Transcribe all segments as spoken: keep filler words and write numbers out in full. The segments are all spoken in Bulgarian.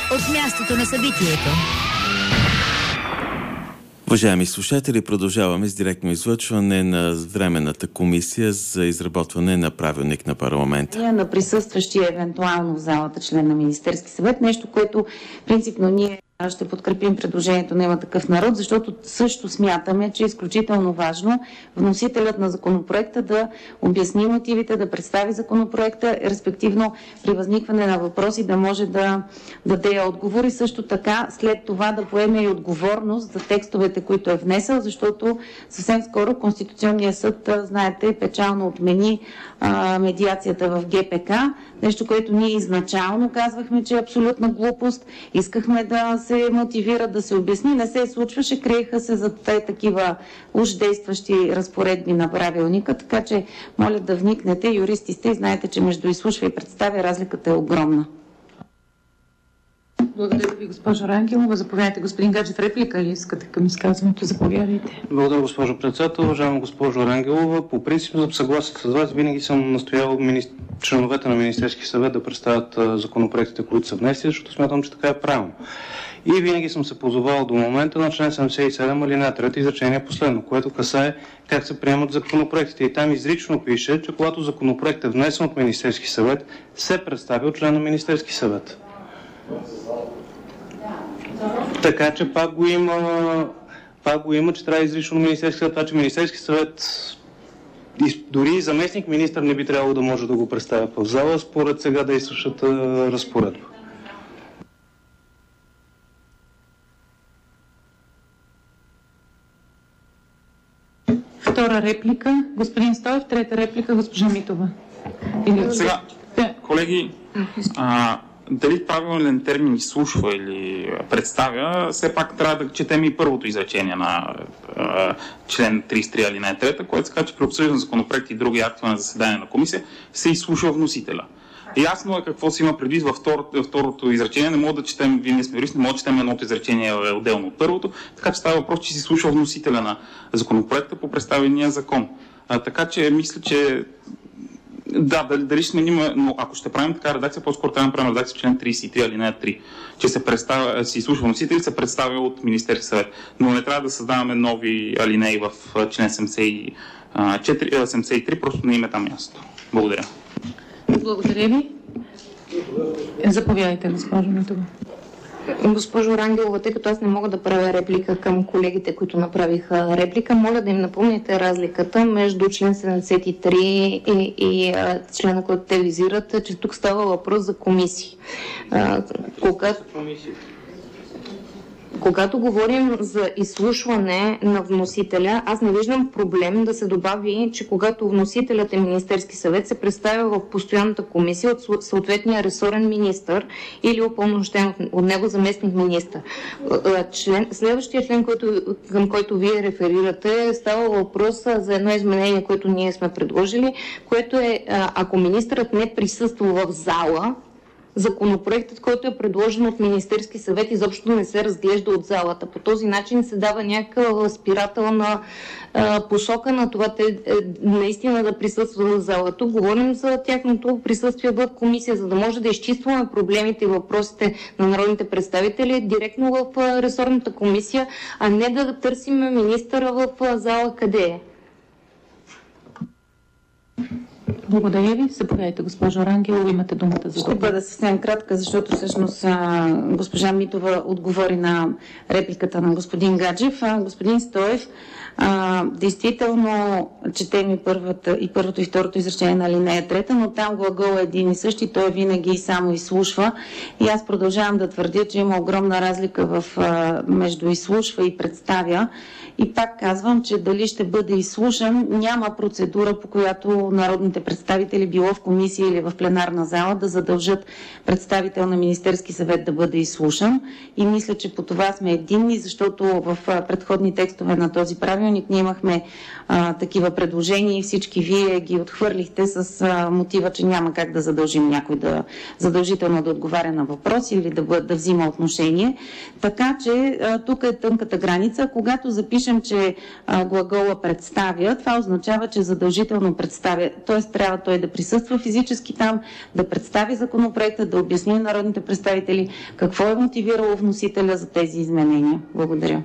от мястото на събитието. Уважаеми слушатели, продължаваме с директно излъчване на Временната комисия за изработване на правилник на парламента. На присъстващия евентуално в залата член на Министерски съвет, нещо, което принципно ние ще подкрепим предложението на Има такъв народ, защото също смятаме, че е изключително важно вносителят на законопроекта да обясни мотивите, да представи законопроекта, респективно при възникване на въпроси да може да даде отговор и също така след това да поеме и отговорност за текстовете, които е внесъл, защото съвсем скоро Конституционният съд, знаете, печално отмени а, медиацията в Ге Пе Ка, нещо, което ние изначално казвахме, че е абсолютна глупост. Искахме да се мотивира, да се обясни. Не се случваше, криеха се за те такива уж действащи разпоредби на правилника, така че моля да вникнете. Юристи сте и знаете, че между изслушва и представя разликата е огромна. Благодаря ви, госпожо Рангелова. Заповядайте, господин Гаджев. Реплика ли искате към изказването? Заповядайте. Благодаря, госпожо председател. Уважаема госпожо Рангелова, по принцип съм съгласен с вас. Винаги съм настоял мини... членовете на Министерски съвет да представят законопроектите, които са внесли, защото смятам, че така е правилно. И винаги съм се позовал до момента на член седемдесет и седем, алинея трета, изречение последно, което касае как се приемат законопроектите. И там изрично пише, че когато законопроект е внесен от Министерски съвет, се представя от член на Министерски съвет. Така че пак го има, пак го има, че трябва изрично Министерски съвет, това, че Министерски съвет дори заместник министър не би трябвало да може да го представя в зала, според сега действащата разпоредба. Втора реплика, господин Стоев, трета реплика, госпожа Митова. Или... Сега, колеги, а, дали правилен термин изслушва или представя, все пак трябва да четем и първото изречение на а, член тридесет и три алинея трета, което се казва, че при обсъждане зазаконопроект и други актове на заседание на комисия се изслушва вносителя. Ясно е какво се има предвид във второто, второто изречение. Не мога да четем, вие не сме юрист, не мога да четем едното изречение отделно от първото, така че става въпрос, че се изслушва вносителя на законопроекта по представения закон. А, така че мисля, че да, дали, дали ще сменим, но ако ще правим така редакция, по-скоро трябва да правим редакция в член тридесет и три алинея три, че се, представя, се изслушва вносител и се представя от Министерски съвет. Но не трябва да създаваме нови алинеи в член седемдесет и четири, седемдесет и три, просто не им е там място. Благодаря. Благодаря ви. Заповядайте, госпожо Митова. Госпожо Рангелова, тъй като аз не мога да правя реплика към колегите, които направиха реплика, моля да им напомните разликата между член седемдесет и три и, и а, члена, който те визират, че тук става въпрос за комисии. А, когато... Когато говорим за изслушване на вносителя, аз не виждам проблем да се добави, че когато вносителят е Министерски съвет, се представя в постоянната комисия от съответния ресорен министър или упълномощен от него заместник министър. Член, следващия член, който, към който вие реферирате, става въпрос за едно изменение, което ние сме предложили, което е, ако министърът не присъства в зала, законопроектът, който е предложен от Министерски съвет, изобщо не се разглежда от залата. По този начин се дава някаква възпирателна а, посока на това те е, наистина да присъстват в залата. Тук говорим за тяхното присъствие в комисия, за да може да изчистваме проблемите и въпросите на народните представители директно в а, ресорната комисия, а не да търсим министъра в а, зала къде е. Благодаря ви. Заповядайте, госпожо Рангелова, имате думата за Ще бъда съвсем кратка, защото всъщност а, госпожа Митова отговори на репликата на господин Гаджев. А, господин Стоев, а, действително четем и, първата, и първото и второто изречение на алинея трета, но там глагол е един и същи, той винаги само изслушва. И аз продължавам да твърдя, че има огромна разлика в, а, между изслушва и представя. И пак казвам, че дали ще бъде изслушан, няма процедура, по която народните представители, било в комисия или в пленарна зала, да задължат представител на Министерски съвет да бъде изслушан. И мисля, че по това сме единни, защото в предходни текстове на този правилник ние имахме а, такива предложения и всички вие ги отхвърлихте с а, мотива, че няма как да задължим някой да задължително да отговаря на въпроси или да, бъд, да взима отношение. Така че а, тук е тънката граница. Когато запишем, че а, глагола представя, това означава, че задължително представя, т.е. трябва трябва той да присъства физически там, да представи законопроекта, да обясни на народните представители какво е мотивирало вносителя за тези изменения. Благодаря.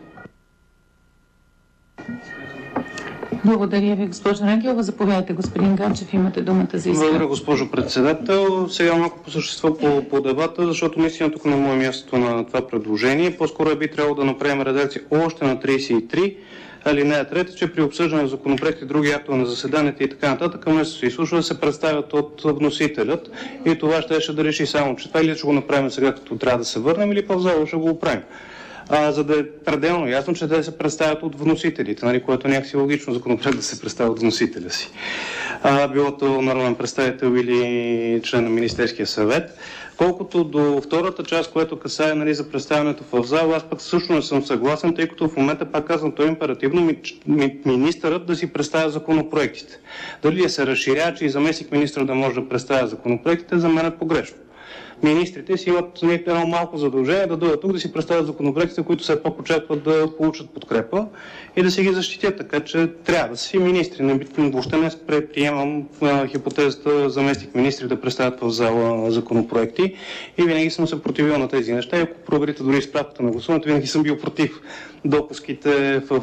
Благодаря ви, госпожо Рангелова. Заповядайте, господин Гаджев, имате думата за изказване. Благодаря, госпожо председател. Сега малко по същество по, по дебата, защото наистина тук не му е мястото на това предложение. По-скоро би трябвало да направим редакция още на тридесет и три, алинея трета, че при обсъждане на законопроекти и други актове на заседанията и така нататък, вместо се изслушва да се представят от вносителят и това ще, да реши само, че това или ще го направим сега, като трябва да се върнем, или по-в зала ще го оправим. А, за да е пределно ясно, че те се представят от вносителите, нали, което е някакси логично законопроект да се представя от вносителя си. А, било то народен представител или член на Министерския съвет. Колкото до втората част, което касае, нали, за представянето в зала, аз пък също не съм съгласен, тъй като в момента, пак казвам, той е императивно ми, ми, министърът да си представя законопроектите. Дали се разширява, че и заместник министър да може да представя законопроектите, за мен е погрешно. Министрите си имат едно малко задължение да дойдат тук да си представят законопроектите, които все пак очакват да получат подкрепа и да си ги защитят, така че трябва да си министри. Не, въобще не предприемам хипотезата заместник министри да представят в зала законопроекти и винаги съм се противил на тези неща. И ако проверите дори справката на гласуването, винаги съм бил против допуските в,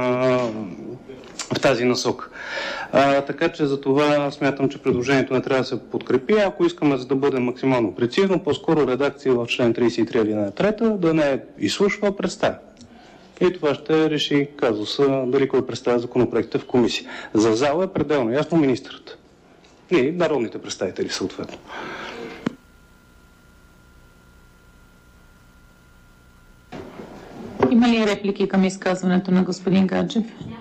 в тази насока. А, така че за това смятам, че предложението не трябва да се подкрепи. Ако искаме за да бъдем максимално прецизно, по-скоро редакция в член тридесет и три алинея трета да не изслушва, а представя. И това ще реши казуса дали кой представя законопроектите в комисия. За зала е пределно ясно министърът и народните представители съответно. Има ли реплики към изказването на господин Гаджев?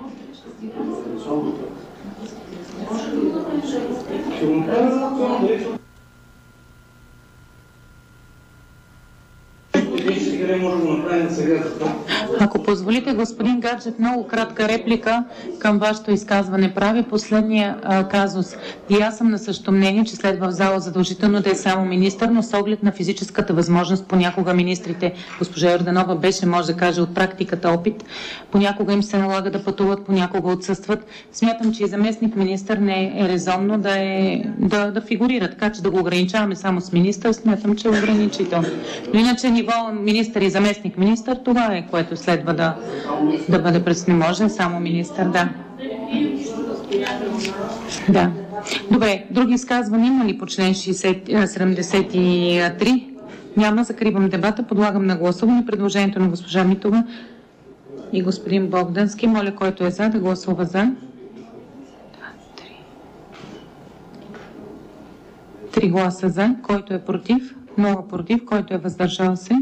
Ако позволите, господин Гаджев, много кратка реплика към вашето изказване. Прави последния а, казус. И аз съм на същото мнение, че следва в зала задължително да е само министър, но с оглед на физическата възможност, понякога министрите, госпожа Йорданова беше, може да каже, от практиката опит, понякога им се налага да пътуват, понякога отсъстват. Смятам, че и заместник министър не е резонно да, е, да, да фигурира, така че да го ограничаваме само с министър, смятам, че е ограничително. Но иначе ниво министър и заместник министър, това е, което следва да, да бъде през не може, само министър, да. Да. Добре, други изказвания има ли по член седемдесет и три? Няма. Закривам дебата. Подлагам на гласуване предложението на госпожа Митова и господин Богдански. Моля, който е за, да гласува за. Три гласа за. Който е против? Много против. Който е въздържал се?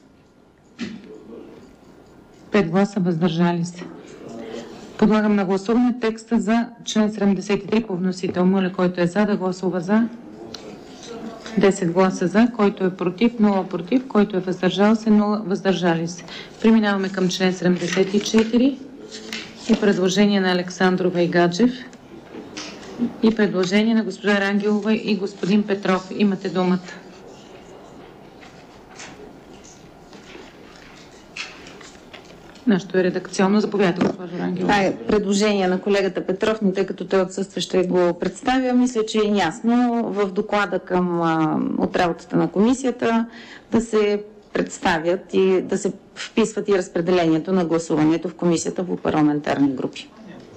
Пет гласа въздържали се. Подлагам на гласуване текста за член седемдесет и три по вносител. Моля, който е за, да гласува за. десет гласа за, който е против, нула против, който е въздържал се, нула въздържали се. Преминаваме към член седемдесет и четири и предложение на Александрова и Гаджев и предложение на госпожа Рангелова и господин Петров. Имате думата. Нашето е редакционно. Заповядайте, госпожо Рангелова. Това е предложение на колегата Петров, но тъй като той отсъства, ще го представя. Мисля, че е ясно в доклада към, а, от работата на комисията да се представят и да се вписват и разпределението на гласуването в комисията по парламентарни групи.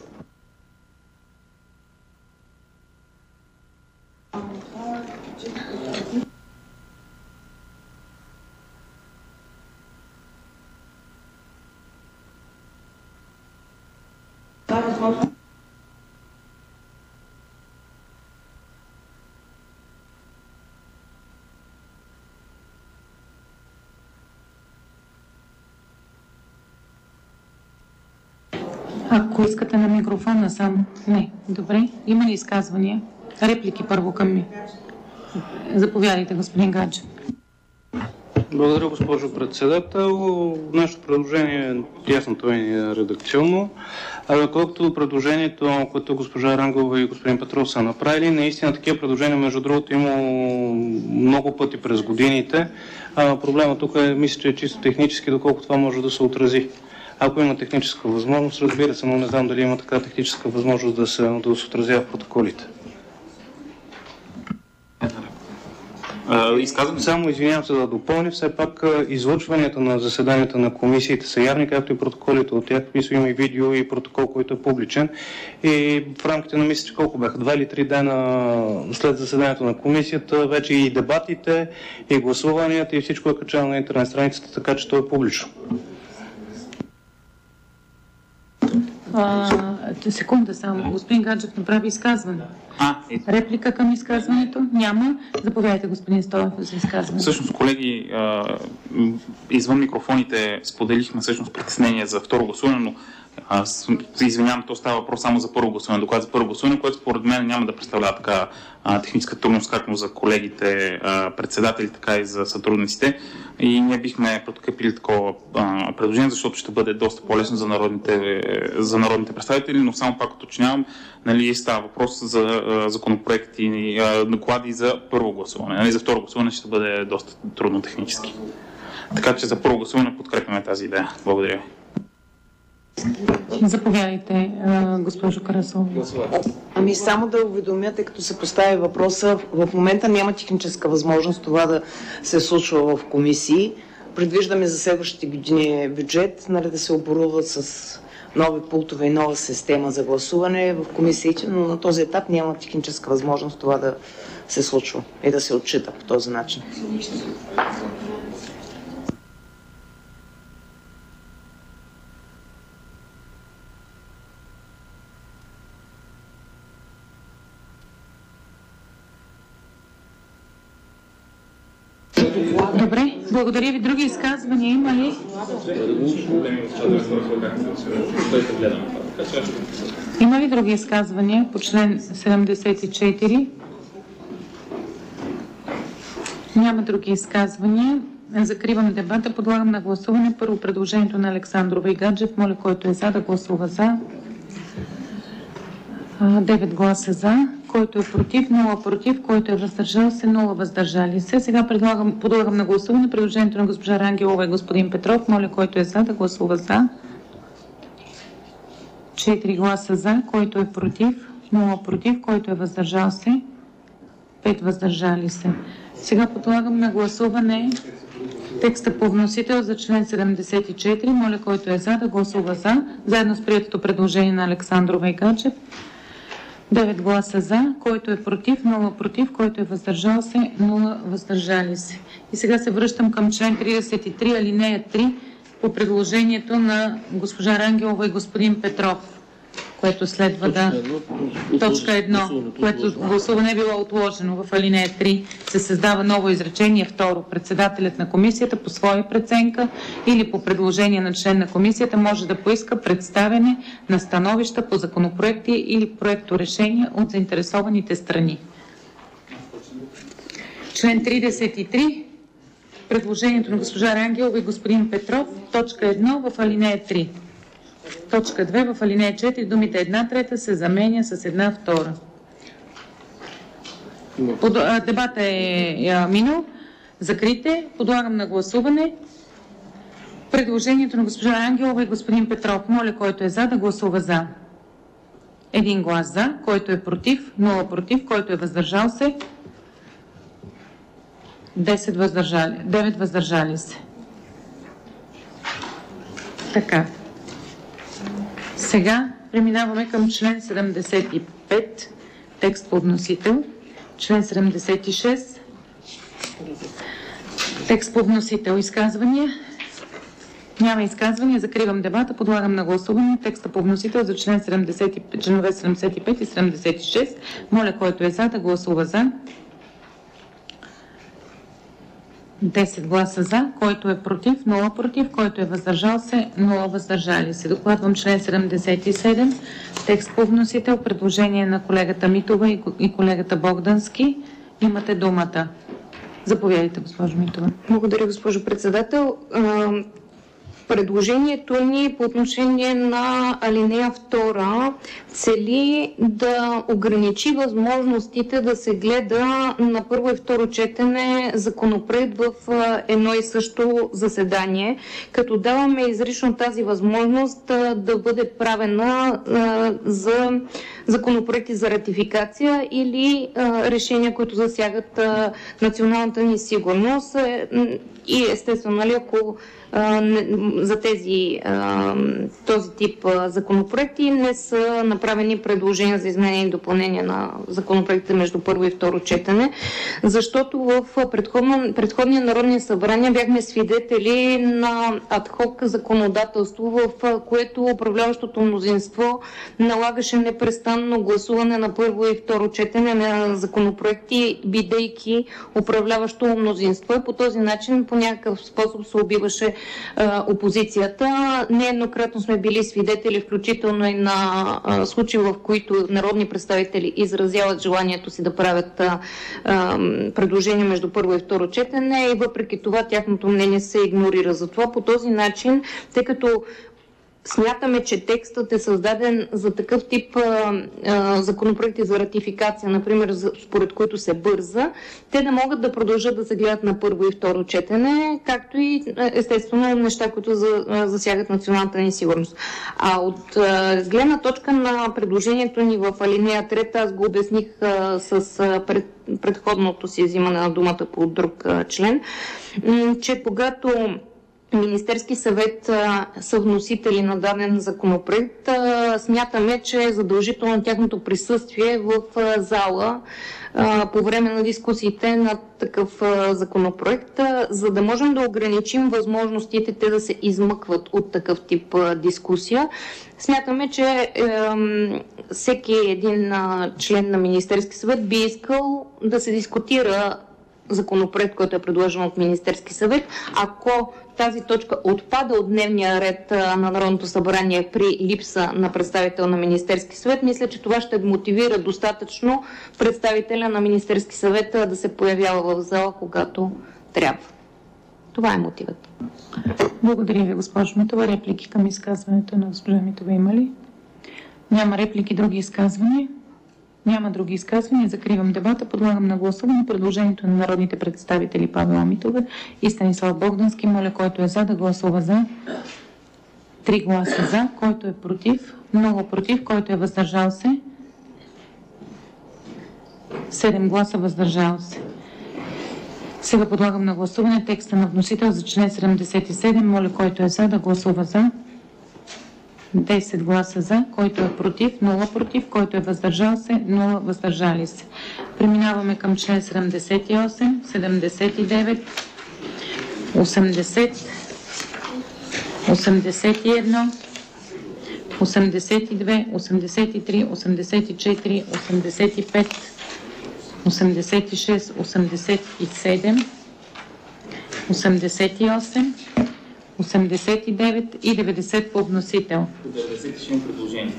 Ако искате на микрофона само. Не. Добре. Има ли изказвания? Реплики първо към ми. Заповядайте, господин Гаджев. Благодаря, госпожо председател. Нашето предложение е ясно, то е редакционно. А колкото предложението, което госпожа Рангелова и господин Петров са направили, наистина такива предложения, между другото, има много пъти през годините. А проблема тук е, мисля, че е чисто технически, доколко това може да се отрази. Ако има техническа възможност, разбира се, но не знам дали има така техническа възможност да се, да се отразява в протоколите. Изказвам се. Само извинявам се да допълня, все пак излъчванията на заседанията на комисиите са явни, както и протоколите от тях. Мисля, има и видео и протокол, който е публичен. И в рамките на мисля, че колко бяха, два или три дена след заседанието на комисията, вече и дебатите, и гласуванията, и всичко е качено на интернет страницата, така че то е публично. А, секунда само. Господин Гаджев направи изказване. А, Реплика към изказването? Няма. Заповядайте, господин Стоев, за изказване. Всъщност, колеги, извън микрофоните споделихме всъщност притеснение за второ гласуване, но се извинявам, то става въпрос само за първо гласуване, доклад за първо гласуване, което според мен няма да представлява така а, техническа трудност, както за колегите а, председатели, така и за сътрудниците. И ние бихме подкрепили такова а, предложение, защото ще бъде доста по-лесно за народните, за народните представители, но само пак уточнявам, нали, става въпрос за а, законопроекти и доклади за първо гласуване. Нали, за второ гласуване ще бъде доста трудно технически. Така че за първо гласуване подкрепяме тази идея. Благодаря ви. Заповядайте, госпожо Карасова. Ами само да уведомя, тъй като се постави въпроса, в момента няма техническа възможност това да се случва в комисии. Предвиждаме за следващите години бюджет, нали, да се оборудват с нови пултове и нова система за гласуване в комисиите, но на този етап няма техническа възможност това да се случва и да се отчита по този начин. Добре, благодаря ви. Други изказвания има ли? Има ли други изказвания по член седемдесет и четири? Няма други изказвания. Закривам дебата. Подлагам на гласуване първо предложението на Александрова и Гаджев. Моля, който е за, да гласува за. девет гласа за. Който е против, нула против, който е въздържал се, нула въздържали се. Сега предлагам, подлагам на гласуване предложението на госпожа Рангелова и господин Петров. Моля, който е за, да гласува за. четири гласа за, който е против, нула против, който е въздържал се, пет въздържали се. Сега подлагам на гласуване текста по вносител за член седемдесет и четири. Моля, който е за, да гласува за, заедно с приетото предложение на Александрова и Гаджев. девет гласа за, който е против, нула против, който е въздържал се, нула въздържали се. И сега се връщам към член тридесет и три, алинея три, по предложението на госпожа Рангелова и господин Петров, което следва да... Точка едно, което гласуване е било отложено в алинея три, се създава ново изречение второ. Председателят на комисията по своя преценка или по предложение на член на комисията може да поиска представяне на становища по законопроекти или проекторешения от заинтересованите страни. Член тридесет и три, предложението на госпожа Рангелова и господин Петров, точка едно в алинея три. Точка две в алинея четири думите една трета се заменя с една втора. Под, а, дебата е, е минал. Закрите. Подлагам на гласуване предложението на госпожа Ангелова и господин Петров. Моля, който е за, да гласува за. Един глас за, който е против, нула против, който е въздържал се, десет въздържали, девет въздържали се. Така. Сега преминаваме към член седемдесет и пет, текст по вносител. Член седемдесет и шест, текст по вносител. Изказвания? Няма изказвания. Закривам дебата. Подлагам на гласуване текста по вносител за член седемдесет и пет, членове седемдесет и пет и седемдесет и шест. Моля, който е за, да гласува за. десет гласа за, който е против, нула против, който е въздържал се, нула въздържали се. Докладвам член седемдесет и седем, текст по вносител, предложение на колегата Митова и колегата Богдански. Имате думата. Заповядайте, госпожо Митова. Благодаря, госпожо председател. Предложението ни по отношение на алинея втора цели да ограничи възможностите да се гледа на първо и второ четене законопроект в едно и също заседание, като даваме изрично тази възможност да бъде правена за законопроекти за ратификация или а, решения, които засягат а, националната ни сигурност. И естествено, нали, ако а, не, за тези, а, този тип а, законопроекти не са направени предложения за изменение и допълнение на законопроектите между първо и второ четене, защото в предходно, предходния народни събрания бяхме свидетели на адхок законодателство, в което управляващото мнозинство налагаше непрестанно гласуване на първо и второ четене на законопроекти, бидейки управляващо мнозинство. И по този начин по някакъв способ се убиваше а, опозицията. Нееднократно сме били свидетели, включително и на а, случаи, в които народни представители изразяват желанието си да правят а, а, предложения между първо и второ четене и въпреки това тяхното мнение се игнорира. Затова по този начин, тъй като смятаме, че текстът е създаден за такъв тип а, а, законопроекти за ратификация, например, за, според които се бърза, те да могат да продължат да се гледат на първо и второ четене, както и естествено неща, които за, а, засягат националната ни сигурност. А от а, гледна точка на предложението ни в алинея трета, аз го обясних а, с а, пред, предходното си взимане на думата по друг а, член, м- че когато Министерски съвет а, са вносители на даден законопроект, а, смятаме, че е задължително тяхното присъствие в а, зала а, по време на дискусиите на такъв а, законопроект, а, за да можем да ограничим възможностите те да се измъкват от такъв тип а, дискусия. Смятаме, че е, всеки един а, член на Министерски съвет би искал да се дискутира законопроект, който е предложен от Министерски съвет, ако тази точка отпада от дневния ред на Народното събрание при липса на представител на Министерски съвет, мисля, че това ще мотивира достатъчно представителя на Министерски съвет да се появява в зала, когато трябва. Това е мотивът. Благодаря ви, госпожо Митова. Реплики към изказването на госпожа Митова има ли? Няма реплики, други изказвания? Няма други изказвания. Закривам дебата. Подлагам на гласуване предложението на народните представители Павла Митова и Станислав Богдански. Моля, който е за, да гласува за. Три гласа за. Който е против? Много против. Който е въздържал се? Седем гласа въздържал се. Сега подлагам на гласуване текста на вносител за член седемдесет и седем. Моля, който е за, да гласува за. десет гласа за, който е против, нула против, който е въздържал се, нула въздържали се. Преминаваме към член седемдесет и осем, седемдесет и девет, осемдесет, осемдесет и едно, осемдесет и две, осемдесет и три, осемдесет и четири, осемдесет и пет, осемдесет и шест, осемдесет и седем, осемдесет и осем, осемдесет и девет и деветдесет по вносител. деветдесет има предложение.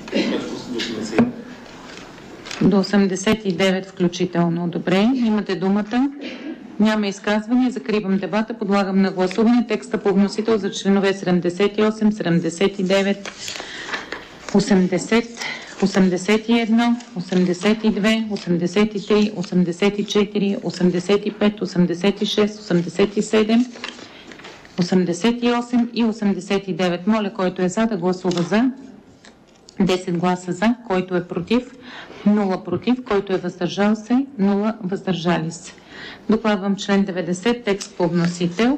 До осемдесет и девет включително. Добре, имате думата. Няма изказвания. Закривам дебата. Подлагам на гласуване текста по вносител за членове седемдесет и осем, седемдесет и девет, осемдесет, осемдесет и едно, осемдесет и две, осемдесет и три, осемдесет и четири, осемдесет и пет, осемдесет и шест, осемдесет и седем, осемдесет и осем и осемдесет и девет. Моля, който е за, да гласува за. десет гласа за, който е против, нула против, който е въздържал се, нула въздържали се. Докладвам член деветдесет, текст по вносител.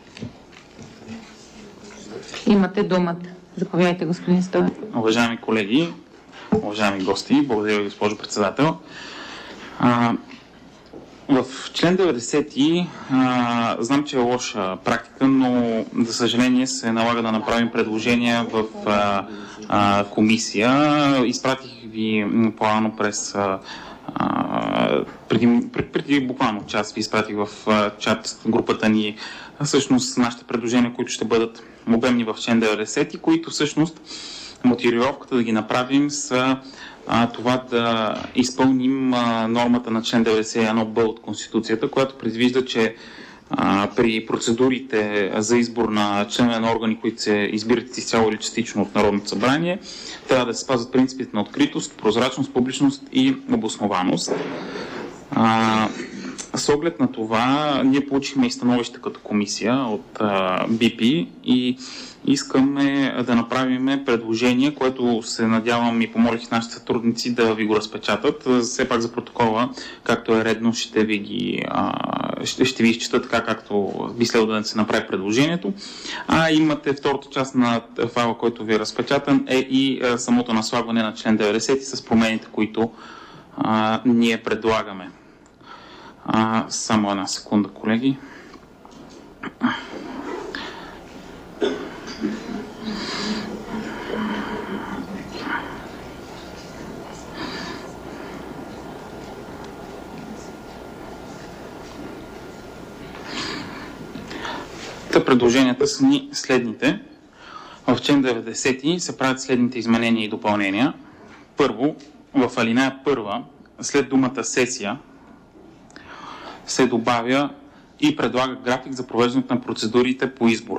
Имате думата. Заповядайте, господин Стоев. Уважаеми колеги, уважаеми гости, благодаря ви, госпожо председател. А, в член деветдесети а, знам, че е лоша практика, но за съжаление се налага да направим предложения в а, а, комисия. Изпратих ви по-рано през а, а, преди, преди, преди буквално час ви изпратих в а, чат групата ни всъщност нашите предложения, които ще бъдат обемни в член деветдесети, които всъщност мотивировката да ги направим са а, това да изпълним а, нормата на член деветдесет и едно б от Конституцията, която предвижда, че а, при процедурите за избор на членове на органи, които се избират изцяло или частично от Народното събрание, трябва да се спазват принципите на откритост, прозрачност, публичност и обоснованост. А, с оглед на това, ние получихме и становище като комисия от а, Би Пи и искаме да направим предложение, което се надявам и помолих нашите сътрудници да ви го разпечатат. Все пак за протокола, както е редно, ще ви ги а, ще, ще ви изчета така, както би следвало да се направи предложението. А имате втората част на файла, който ви е разпечатан, е и а, самото наслагване на член деветдесет с промените, които а, ние предлагаме. А, само една секунда, колеги. Та предложенията са ни следните. В член деветдесет се правят следните изменения и допълнения. Първо, в алинея първа, след думата сесия, се добавя и предлага график за провеждането на процедурите по избор.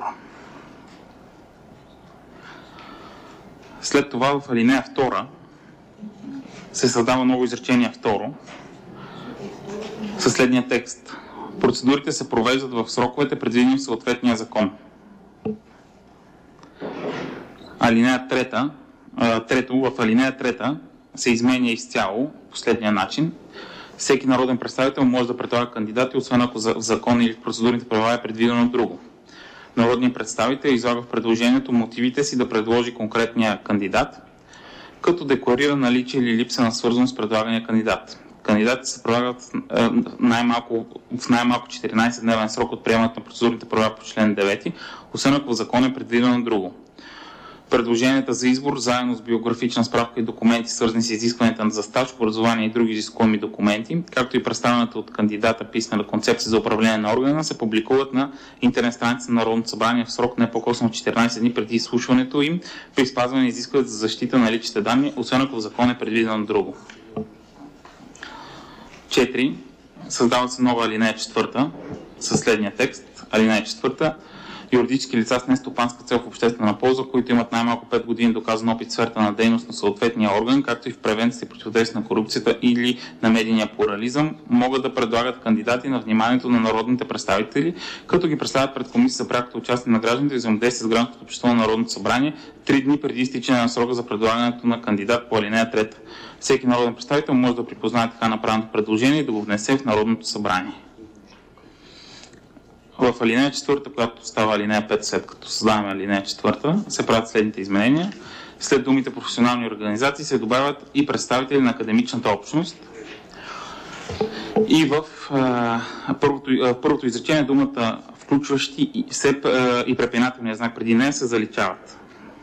След това в алинея втора се създава ново изречение второ със следния текст. Процедурите се провеждат в сроковете, предвидени в съответния закон. Алинея трета, трето, в алинея трета се изменя изцяло последния начин. Всеки народен представител може да предлага кандидати, освен ако в закон или в процедурните правила е предвидено друго. Народният представител излага в предложението мотивите си да предложи конкретния кандидат, като декларира наличие или липса на свързаност с предлагания кандидат. Кандидатите се предлагат е, най-малко, в най-малко четиринайсет-дневен срок от приемането на процедурните правила по член девети, освен ако в закон е предвидено друго. Предложенията за избор, заедно с биографична справка и документи, свързани с изискванията за стаж, образование и други изискуеми документи, както и представената от кандидата писмена концепция за управление на органа, се публикуват на интернет страница на Народното събрание в срок не по-късно от четиринайсет дни преди изслушването им, при спазване на изискванията за защита на личните данни, освен ако в закон е предвидено друго. четири. Създава се нова алинея четвърта със следния текст. Алинея четвърта. Юридически лица с нестопанска цел в обществена полза, които имат най-малко пет години доказан опит в сферата на дейност на съответния орган, както и в превенцията и противодействие на корупцията или на медийния плурализъм, могат да предлагат кандидати на вниманието на народните представители, като ги представят пред комисия за прякото участие на гражданите и взаимодействие с гражданското общество на Народното събрание три дни преди изтичане на срока за предлагането на кандидат по алинея трета. Всеки народен представител може да припознае така направеното предложение и да го внесе в Народното събрание. В алинея четвърта, която става алинея пет, след като създаваме алинея четвърта, се правят следните изменения. След думите професионални организации се добавят и представители на академичната общност. И в а, първото, а, първото изречение думата включващи и, се, а, и препинателния знак преди нея се заличават.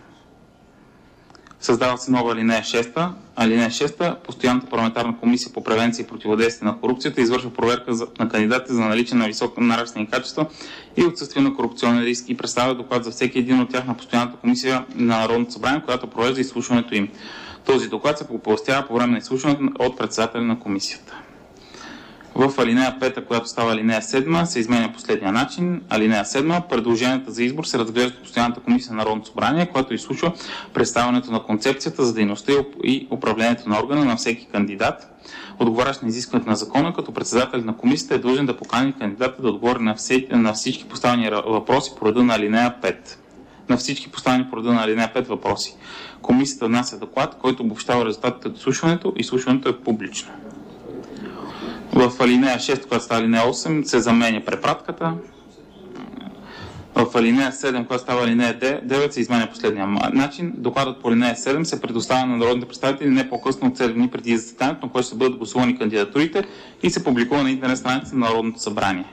Създава се нова алинея шеста. Алинея шеста. Постоянната парламентарна комисия по превенция и противодействие на корупцията извършва проверка за, на кандидатите за наличие на високо нравствени качества и отсъствие на корупционен риск и представя доклад за всеки един от тях на постоянната комисия на Народното събрание, която провежда изслушването им. Този доклад се оповестява по време на изслушването от председателя на комисията. В алинея пета, която става алинея седма, се изменя последния начин. Алинея седма. Предложенията за избор се разглеждат в постоянната комисия на Народното събрание, която изслушва представянето на концепцията за дейността и управлението на органа на всеки кандидат, отговарящ на изискването на закона, като председател на комисията е длъжен да покани кандидата да отговори на, все, на всички поставени въпроси по реда на алинея пет. На всички поставени по реда на алинея пет въпроси. Комисията внася доклад, който обобщава резултатите от изслушването и изслушването е публично. В алинея шеста, която става алинея осем, се заменя препратката. В алинея седем, която става алинея девет, се изменя последния начин. Докладът по алинея седем се предоставя на народните представители не по-късно от седем дни преди заседанието, на което ще бъдат гласувани кандидатурите и се публикува на интернет страницата на Народното събрание.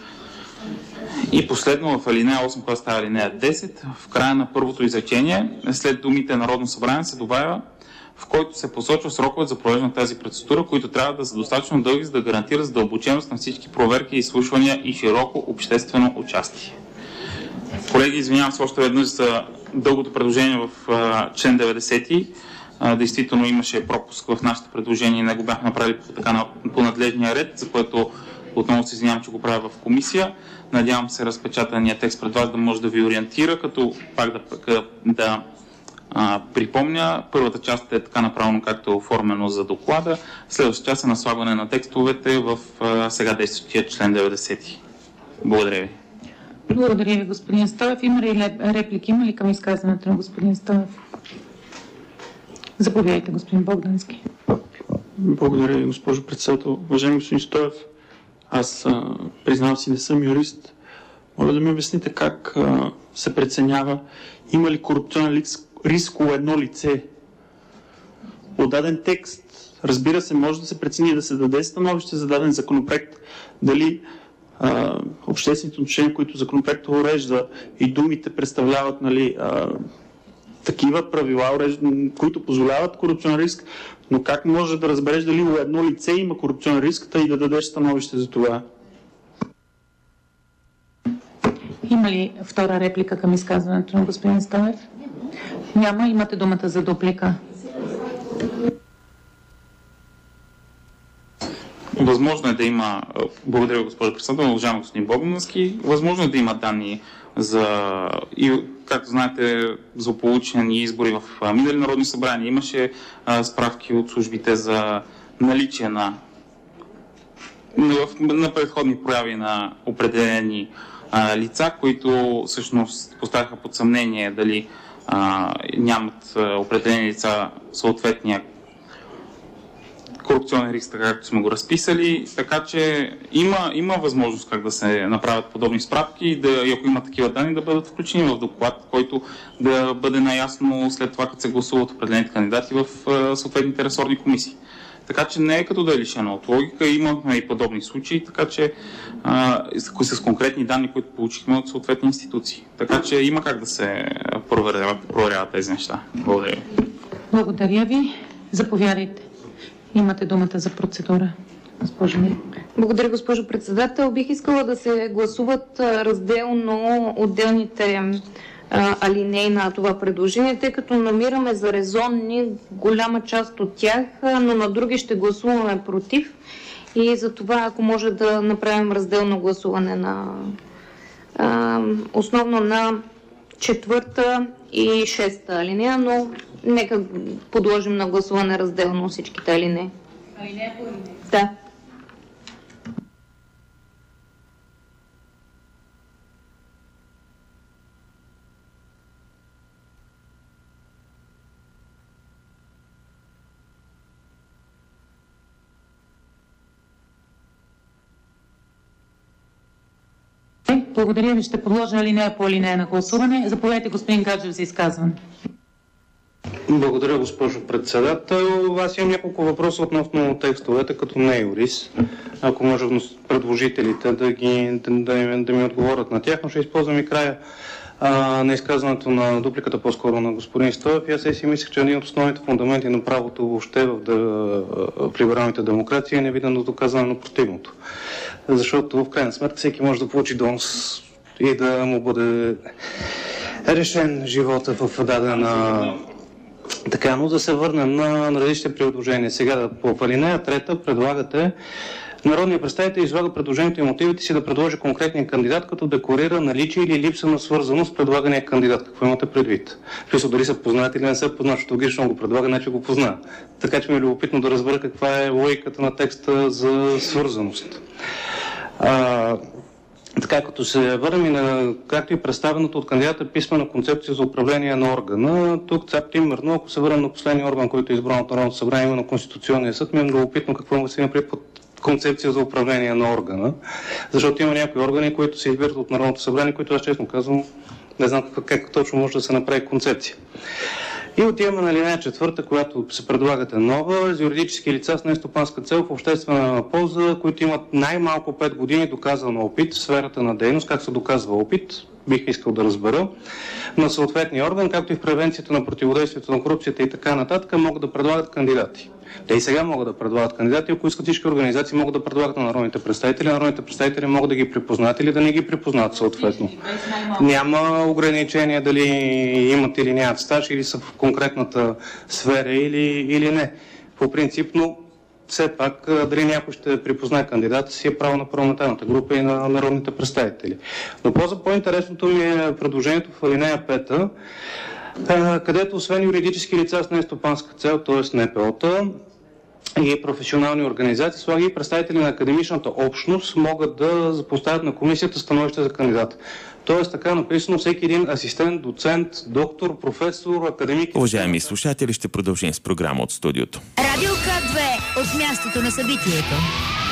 И последно в алинея осем, която става алинея десет, в края на първото изречение, след думите Народно събрание се добавя, в който се посочва срокове за провеждане на тази процедура, които трябва да са достатъчно дълги, за да гарантират задълбоченост на всички проверки, изслушвания и широко обществено участие. Колеги, извинявам се още веднъж за дългото предложение в а, член деветдесети. А, действително имаше пропуск в нашите предложения и не го бяхме направили по, така, на, по надлежния ред, за което отново се извинявам, че го правя в комисия. Надявам се разпечатания текст пред вас да може да ви ориентира, като пак да, да А, припомня, първата част е така направено, както е оформено за доклада, следващата част е наслагване на текстовете в а, сега действащия член деветдесети. Благодаря ви. Благодаря ви, господин Стоев. Има ли реплики? Има ли към изказването на господин Стоев? Заповядайте, господин Богдански. Благодаря ви, госпожо председател. Уважаеми господин Стоев, аз а, признавам си, не съм юрист. Моля да ми обясните как а, се преценява има ли корупционен риск, риск у едно лице. От даден текст, разбира се, може да се прецени да се даде становище за даден законопроект, дали а, обществените отношения, които законопроектът урежда и думите представляват, нали, а, такива правила, които позволяват корупционен риск, но как може да разбереш дали у едно лице има корупционен риск и да дадеш становище за това? Има ли втора реплика към изказването на господин Стоев? Няма. Имате думата за дуплика. Възможно е да има, благодаря госпожо председател, уважаеми господин Богдански, възможно е да има данни за, и както знаете, злополучени избори в минали народни събрания. Имаше а, справки от службите за наличие на, на, на предходни прояви на определени а, лица, които всъщност поставяха под съмнение дали а, нямат а, определени лица съответния корупционен риск, така както сме го разписали, така че има, има възможност как да се направят подобни справки и, да, и ако има такива данни, да бъдат включени в доклад, който да бъде наясно след това, като се гласуват определените кандидати в uh, съответните ресорни комисии. Така че не е като да е лишено от логика, имахме и подобни случаи, така че uh, с конкретни данни, които получихме от съответни институции. Така че има как да се проверяват, проверяват тези неща. Благодаря ви. Благодаря ви. Заповядайте. Имате думата за процедура, госпожо Мир. Благодаря, госпожо председател. Бих искала да се гласуват разделно отделните а, алинеи на това предложение, тъй като намираме за резонни голяма част от тях, но на други ще гласуваме против. И за това, ако може да направим разделно гласуване на а, основно на четвърта и шеста алинея, но нека подложим на гласуване разделно всичките алинеи. Алинея по алинея? Да. Благодаря ви. Ще подложа алинея по алинея на гласуване. Заповядайте, господин Гаджев, за изказване. Благодаря, госпожо председател. Аз имам няколко въпроса относно текстовете, като не юрист. Ако може предложителите да, ги, да, да, да ми отговорят на тях, но ще използвам и края а, на изказването на дупликата по-скоро на господин Стоев. И аз си мислех, че един от основните фундаменти на правото въобще в, да, в либералните демокрации е невидно доказано на противното. Защото в крайна сметка всеки може да получи донос и да му бъде решен живота в дадена. Така, но да се върнем на, на различните предложения. Сега по алинея трета предлагате народният представител излага предложението и мотивите си да предложи конкретния кандидат, като декорира наличие или липса на свързаност с предлагания кандидат. Какво имате предвид? Писал дали се познават или не се познават, защото логично го предлага, не че го познава. Така че ми е любопитно да разбера каква е логиката на текста за свързаност. А, така, като се върнем и на, както и представеното от кандидата писмена концепция за управление на органа, тук цап примерно, ако се върнем на последния орган, който е избран от Народното събрание, именно Конституционния съд, ми е любопитно какво се има под концепция за управление на органа, защото има някои органи, които се избират от Народното събрание, които аз честно казвам, не знам как, как точно може да се направи концепция. И отиваме на алинея четвърта, която се предлагате нова, за юридически лица с нестопанска цел в обществена полза, които имат най-малко пет години доказан опит в сферата на дейност. Как се доказва опит, бих искал да разбера, на съответния орган, както и в превенцията на противодействието на корупцията и така нататък, могат да предлагат кандидати. Те и сега могат да предлагат кандидати, ако искат всички организации могат да предлагат на народните представители. Народните представители могат да ги припознат или да не ги припознат съответно. Няма ограничения дали имат или нямат стаж или са в конкретната сфера или, или не. По принцип, но все пак дали някой ще припознае кандидата си е право на парламентарната група и на народните представители. Но по-интересното ми е предложението в алинея пета, където освен юридически лица с нестопанска цел, т.е. ен пе о-та и професионални организации, слага и представители на академичната общност могат да поставят на комисията становище за кандидат. Тоест така написано, всеки един асистент, доцент, доктор, професор, академик... Уважаеми слушатели, ще продължим с програма от студиото. Радио К две от мястото на събитието.